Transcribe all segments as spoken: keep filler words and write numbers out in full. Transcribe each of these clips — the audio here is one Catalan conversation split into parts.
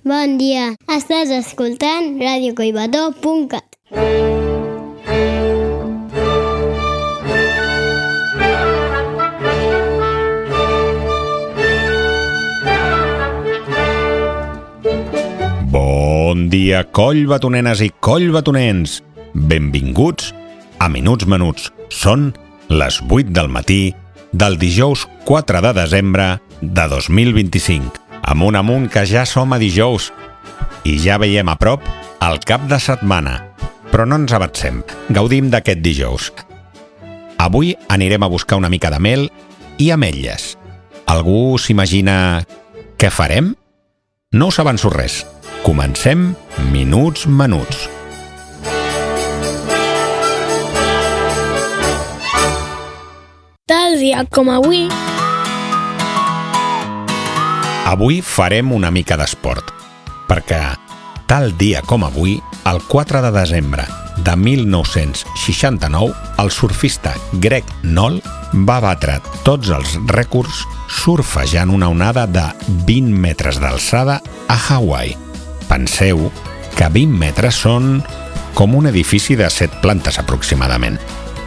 Bon dia, estàs escoltant ràdio collbató punt cat. Bon dia, collbatonenes i collbatonens. Benvinguts a Minuts Menuts. Són les vuit del matí del dijous quatre de desembre de dos mil vint-i-cinc. Amunt, amunt, que ja som a dijous i ja veiem a prop el cap de setmana. Però no ens avancem, gaudim d'aquest dijous. Avui anirem a buscar una mica de mel i ametlles. Algú s'imagina què farem? No us avanço res. Comencem Minuts Menuts. Tal dia com avui... Avui farem una mica d'esport, perquè tal dia com avui, el quatre de desembre de mil nou-cents seixanta-nou, el surfista Greg Noll va batre tots els rècords surfejant una onada de vint metres d'alçada a Hawaii. Penseu que vint metres són com un edifici de set plantes aproximadament.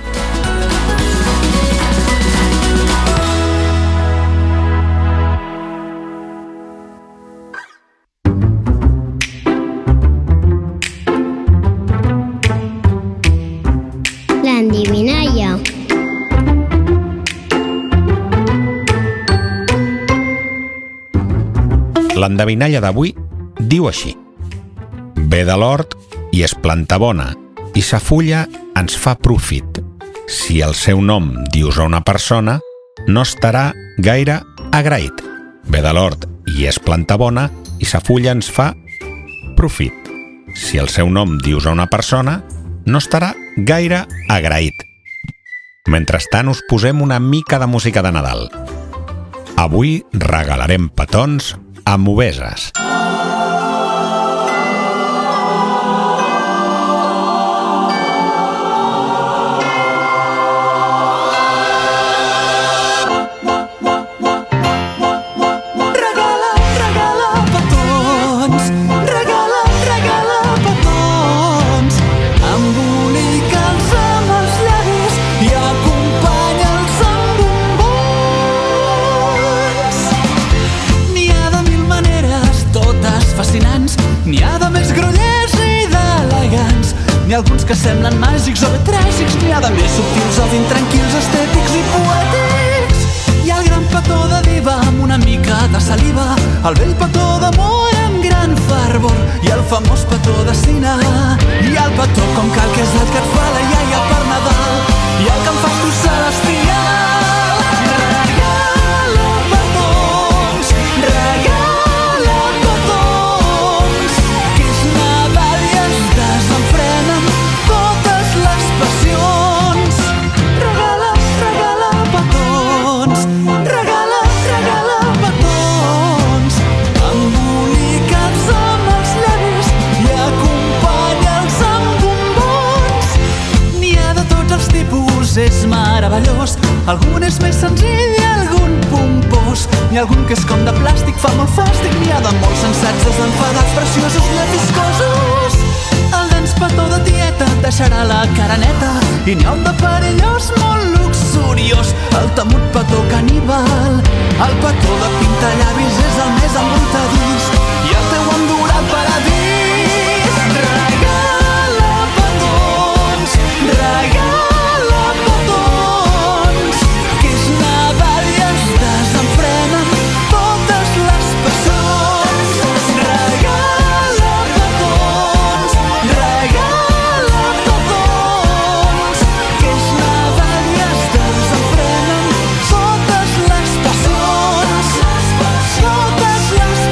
L'endevinalla. L'endevinalla d'avui diu així: ve de l'hort i és planta bona, i sa fulla ens fa profit. Si el seu nom dius a una persona, no estarà gaire agraït. Ve de l'hort i és planta bona, i sa fulla ens fa profit. Si el seu nom dius a una persona, no estarà gaire agraït. Mentrestant us posem una mica de música de Nadal. Avui regalarem petons amb obeses. N'hi ha de més grollers i d'elegants, n'hi ha alguns que semblen màgics o bé tràgics, n'hi ha de més subtils o d'intranquils, estètics i poètics. Hi ha el gran petó de diva amb una mica de saliva, el vell petó d'amor amb gran fervor i el famós petó de cine. Hi ha el petó com cal, que és el que et fa la iaia per Nadal, i el que em fas tu celestial. Regala petons, regala és meravellós, algun és més senzill i algun pompós, n'hi ha algun que és com de plàstic, fa molt fàstic, n'hi ha de molt sensats, desenfadats, preciosos, netiscosos. El dens petó de tieta et deixarà la cara neta, i n'hi ha un de perillós molt luxuriós, el temut petó caníbal. El petó de pintallavis és el més embruitadís, i el teu endurat paradís. Regala petons, regala totes les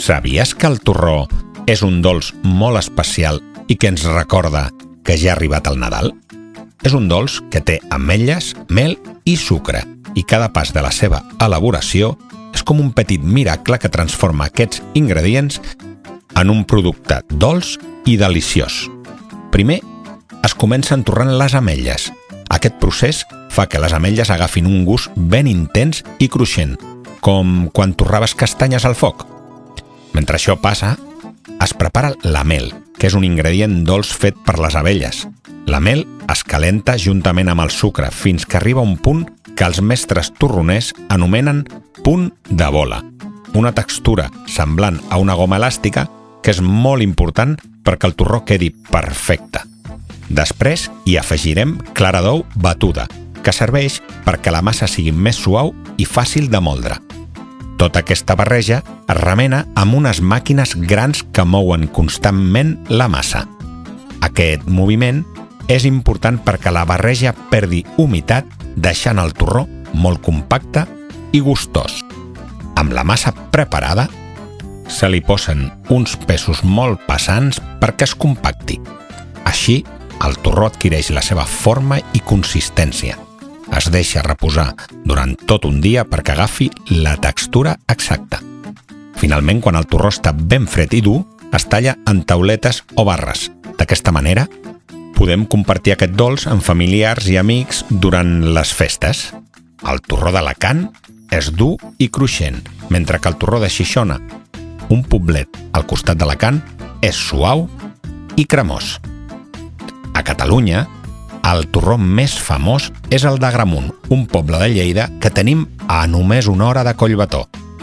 Sabies que el torró és un dolç molt especial i que ens recorda que ja ha arribat el Nadal? És un dolç que té ametlles, mel i sucre, i cada pas de la seva elaboració és com un petit miracle que transforma aquests ingredients en un producte dolç i deliciós. Primer, es comencen torrant les ametlles. Aquest procés fa que les ametlles agafin un gust ben intens i cruixent, com quan torraves castanyes al foc. Mentre això passa, es prepara la mel, que és un ingredient dolç fet per les abelles. La mel es calenta juntament amb el sucre fins que arriba a un punt que els mestres torroners anomenen punt de bola, una textura semblant a una goma elàstica que és molt important perquè el torró quedi perfecte. Després hi afegirem clara d'ou batuda, que serveix perquè la massa sigui més suau i fàcil de moldre. Tota aquesta barreja es remena amb unes màquines grans que mouen constantment la massa. Aquest moviment és important perquè la barreja perdi humitat, deixant el torró molt compacte i gustós. Amb la massa preparada, se li posen uns pesos molt pesants perquè es compacti. Així, el torró adquireix la seva forma i consistència. Es deixa reposar durant tot un dia perquè agafi la textura exacta. Finalment, quan el torró està ben fred i dur, es talla en tauletes o barres. D'aquesta manera, podem compartir aquest dolç amb familiars i amics durant les festes. El torró d'Alacant és dur i cruixent, mentre que el torró de Xixona, un poblet al costat d'Alacant, és suau i cremós. A Catalunya, el torró més famós és el d'Agramunt, un poble de Lleida que tenim a només una hora de Collbató.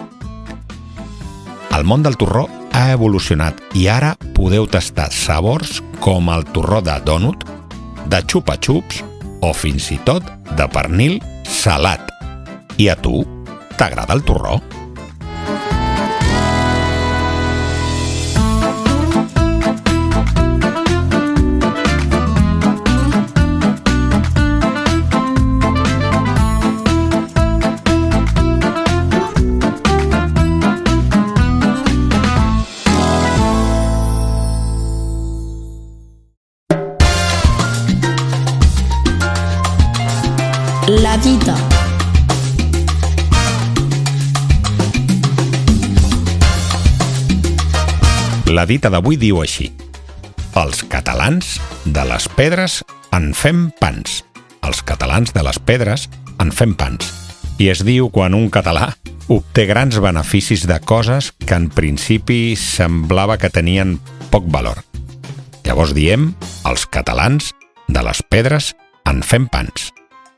El món del torró ha evolucionat i ara podeu tastar sabors com el torró de dònut, de xupa-xups o fins i tot de pernil salat. I a tu, t'agrada el torró? La dita. La dita d'avui diu així: els catalans de les pedres en fem pans. Els catalans de les pedres en fem pans. I es diu quan un català obté grans beneficis de coses que en principi semblava que tenien poc valor. Llavors diem, els catalans de les pedres en fem pans.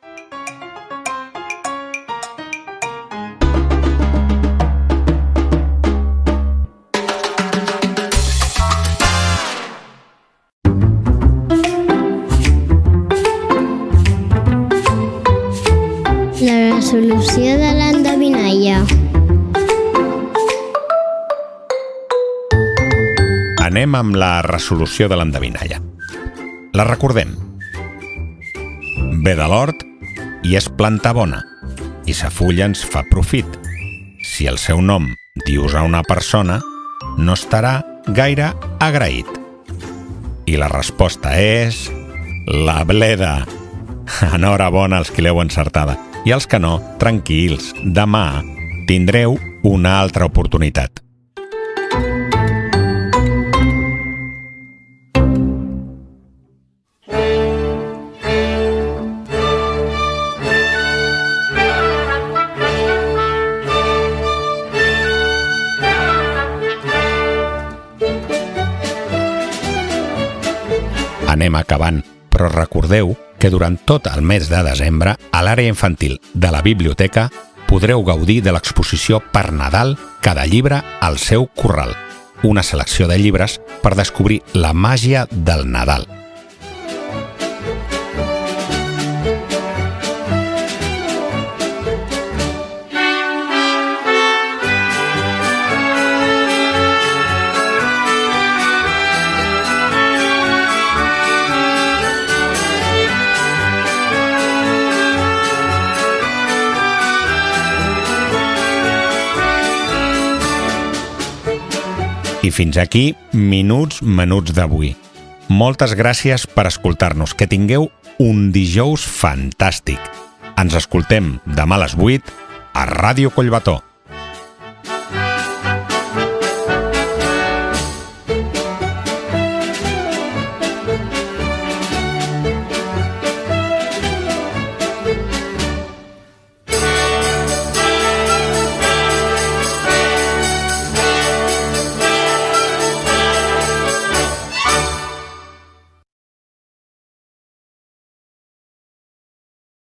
La resolució de l'endevinalla. Anem amb la resolució de l'endevinalla. La recordem. Ve de l'hort i és planta bona, i sa fulla ens fa profit. Si el seu nom dius a una persona, no estarà gaire agraït. I la resposta és... la bleda. Enhorabona als qui l'heu encertada. I els que no, tranquils, demà tindreu una altra oportunitat. Anem acabant, però recordeu que durant tot el mes de desembre a l'àrea infantil de la biblioteca podreu gaudir de l'exposició per Nadal Cada llibre al seu corral, una selecció de llibres per descobrir la màgia del Nadal. I fins aquí Minuts Menuts d'avui. Moltes gràcies per escoltar-nos. Que tingueu un dijous fantàstic. Ens escoltem demà a les vuit a Ràdio Collbató.